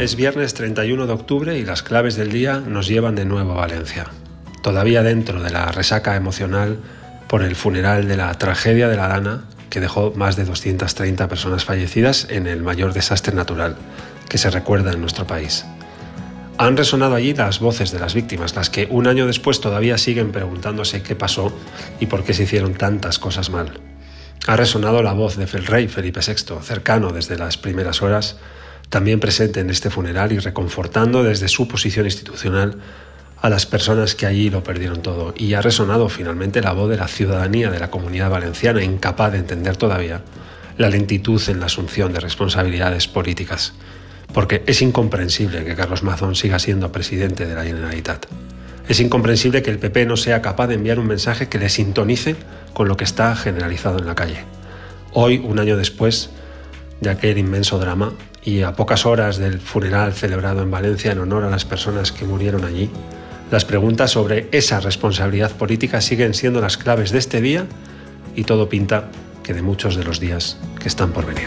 Es viernes 31 de octubre y las claves del día nos llevan de nuevo a Valencia. Todavía dentro de la resaca emocional por el funeral de la tragedia de la Dana, que dejó más de 230 personas fallecidas en el mayor desastre natural que se recuerda en nuestro país. Han resonado allí las voces de las víctimas, las que un año después todavía siguen preguntándose qué pasó y por qué se hicieron tantas cosas mal. Ha resonado la voz del rey Felipe VI, cercano desde las primeras horas, también presente en este funeral y reconfortando desde su posición institucional a las personas que allí lo perdieron todo. Y ha resonado finalmente la voz de la ciudadanía de la Comunidad Valenciana, incapaz de entender todavía la lentitud en la asunción de responsabilidades políticas. Porque es incomprensible que Carlos Mazón siga siendo presidente de la Generalitat. Es incomprensible que el PP no sea capaz de enviar un mensaje que le sintonice con lo que está generalizado en la calle. Hoy, un año después de aquel inmenso drama y a pocas horas del funeral celebrado en Valencia en honor a las personas que murieron allí, las preguntas sobre esa responsabilidad política siguen siendo las claves de este día y todo pinta que de muchos de los días que están por venir.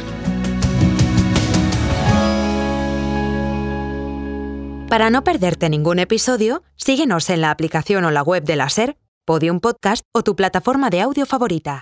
Para no perderte ningún episodio, síguenos en la aplicación o la web de la SER, Podium Podcast o tu plataforma de audio favorita.